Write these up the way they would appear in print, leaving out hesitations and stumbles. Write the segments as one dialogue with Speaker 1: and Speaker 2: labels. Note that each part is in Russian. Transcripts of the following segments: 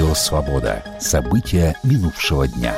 Speaker 1: Радио «Свобода». События минувшего дня.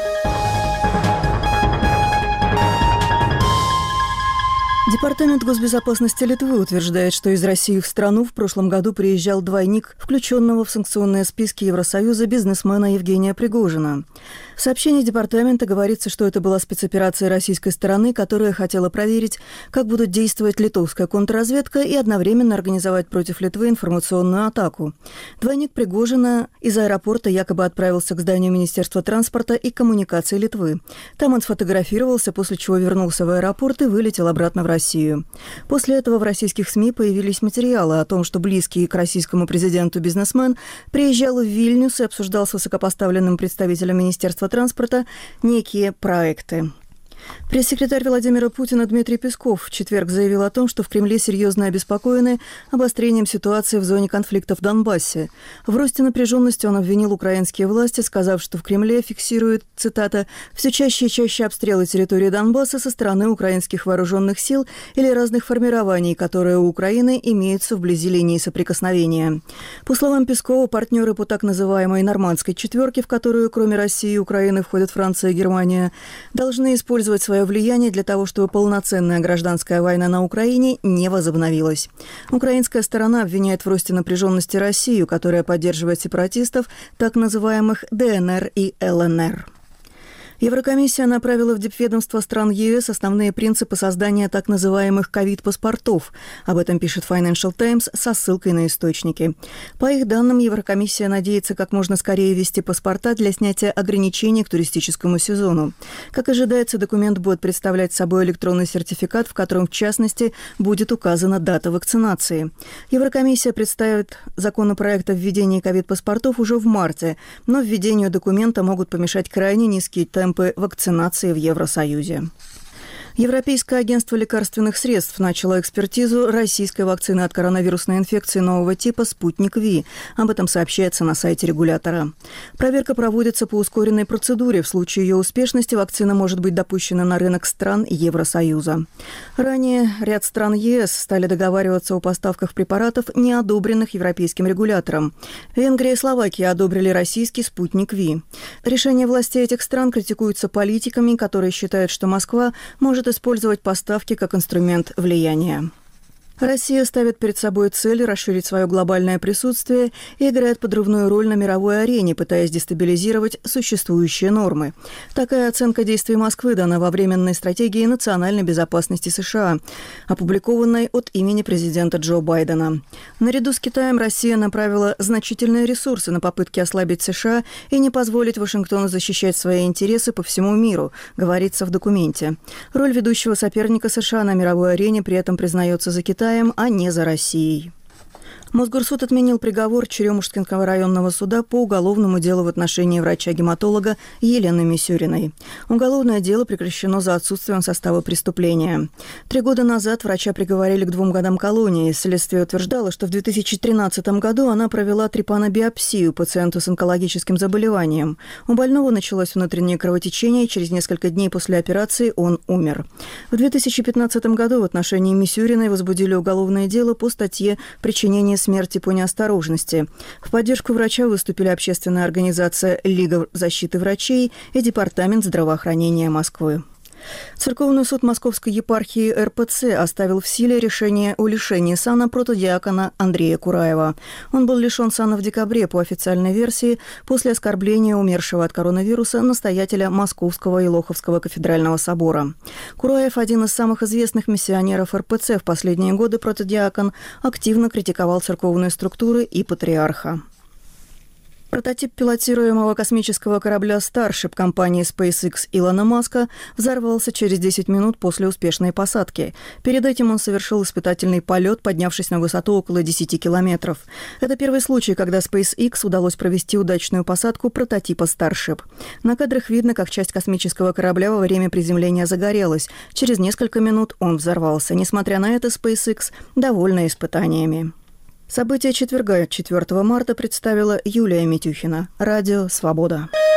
Speaker 2: Департамент госбезопасности Литвы утверждает, что из России в страну в прошлом году приезжал двойник включенного в санкционные списки Евросоюза бизнесмена Евгения Пригожина. В сообщении департамента говорится, что это была спецоперация российской стороны, которая хотела проверить, как будет действовать литовская контрразведка и одновременно организовать против Литвы информационную атаку. Двойник Пригожина из аэропорта якобы отправился к зданию Министерства транспорта и коммуникаций Литвы. Там он сфотографировался, после чего вернулся в аэропорт и вылетел обратно в Россию. После этого в российских СМИ появились материалы о том, что близкий к российскому президенту бизнесмен приезжал в Вильнюс и обсуждал с высокопоставленным представителем Министерства транспорта некие проекты. Пресс-секретарь Владимира Путина Дмитрий Песков в четверг заявил о том, что в Кремле серьезно обеспокоены обострением ситуации в зоне конфликта в Донбассе. В росте напряженности он обвинил украинские власти, сказав, что в Кремле фиксируют, цитата, «все чаще и чаще обстрелы территории Донбасса со стороны украинских вооруженных сил или разных формирований, которые у Украины имеются вблизи линии соприкосновения». По словам Пескова, партнеры по так называемой «нормандской четверке», в которую кроме России и Украины входят Франция и Германия, должны использовать свое влияние для того, чтобы полноценная гражданская война на Украине не возобновилась. Украинская сторона обвиняет в росте напряженности Россию, которая поддерживает сепаратистов, так называемых ДНР и ЛНР. Еврокомиссия направила в дипведомство стран ЕС основные принципы создания так называемых ковид-паспортов. Об этом пишет Financial Times со ссылкой на источники. По их данным, Еврокомиссия надеется как можно скорее ввести паспорта для снятия ограничений к туристическому сезону. Как ожидается, документ будет представлять собой электронный сертификат, в котором, в частности, будет указана дата вакцинации. Еврокомиссия представит законопроект о введении ковид-паспортов уже в марте, но введению документа могут помешать крайне низкие темпы вакцинации в Евросоюзе. Европейское агентство лекарственных средств начало экспертизу российской вакцины от коронавирусной инфекции нового типа «Спутник Ви». Об этом сообщается на сайте регулятора. Проверка проводится по ускоренной процедуре. В случае ее успешности вакцина может быть допущена на рынок стран Евросоюза. Ранее ряд стран ЕС стали договариваться о поставках препаратов, не одобренных европейским регулятором. Венгрия и Словакия одобрили российский «Спутник Ви». Решение властей этих стран критикуется политиками, которые считают, что Москва может использовать поставки как инструмент влияния. Россия ставит перед собой цель расширить свое глобальное присутствие и играет подрывную роль на мировой арене, пытаясь дестабилизировать существующие нормы. Такая оценка действий Москвы дана во временной стратегии национальной безопасности США, опубликованной от имени президента Джо Байдена. Наряду с Китаем Россия направила значительные ресурсы на попытки ослабить США и не позволить Вашингтону защищать свои интересы по всему миру, говорится в документе. Роль ведущего соперника США на мировой арене при этом признается за Китаем, а не за Россией. Мосгорсуд отменил приговор Черемушского районного суда по уголовному делу в отношении врача-гематолога Елены Мисюриной. Уголовное дело прекращено за отсутствием состава преступления. 3 года назад врача приговорили к 2 годам колонии. Следствие утверждало, что в 2013 году она провела трепанобиопсию пациенту с онкологическим заболеванием. У больного началось внутреннее кровотечение, и через несколько дней после операции он умер. В 2015 году в отношении Мисюриной возбудили уголовное дело по статье «Причинение смерти по неосторожности». В поддержку врача выступили общественная организация «Лига защиты врачей» и Департамент здравоохранения Москвы. Церковный суд Московской епархии РПЦ оставил в силе решение о лишении сана протодиакона Андрея Кураева. Он был лишен сана в декабре, по официальной версии, после оскорбления умершего от коронавируса настоятеля Московского Илоховского кафедрального собора. Кураев, один из самых известных миссионеров РПЦ в последние годы, протодиакон активно критиковал церковные структуры и патриарха. Прототип пилотируемого космического корабля Starship компании SpaceX Илона Маска взорвался через 10 минут после успешной посадки. Перед этим он совершил испытательный полет, поднявшись на высоту около 10 километров. Это первый случай, когда SpaceX удалось провести удачную посадку прототипа Starship. На кадрах видно, как часть космического корабля во время приземления загорелась. Через несколько минут он взорвался. Несмотря на это, SpaceX довольна испытаниями. События четверга, 4 марта, представила Юлия Митюхина. Радио «Свобода».